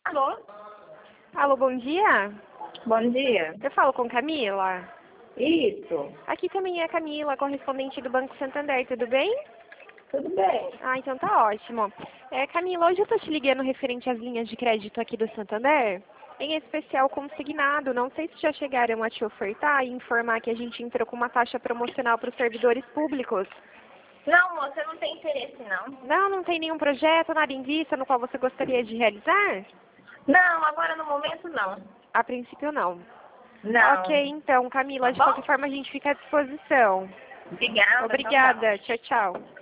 Alô? Alô, bom dia. Bom dia. Eu falo com Camila? Isso. Aqui também é a Camila, correspondente do Banco Santander, tudo bem? Tudo bem? Ah, então tá ótimo. Camila, hoje eu tô te ligando referente às linhas de crédito aqui do Santander, em especial consignado. Não sei se já chegaram a te ofertar e informar que a gente entrou com uma taxa promocional para os servidores públicos. Não, moça, eu não tenho interesse, não. Não tem nenhum projeto, nada em vista no qual você gostaria de realizar? Não, agora no momento não. A princípio não. Não. Ok, então, Camila, Tá de qualquer bom? forma a gente fica à disposição. Obrigada. Tchau, tchau. Obrigada, tchau, tchau.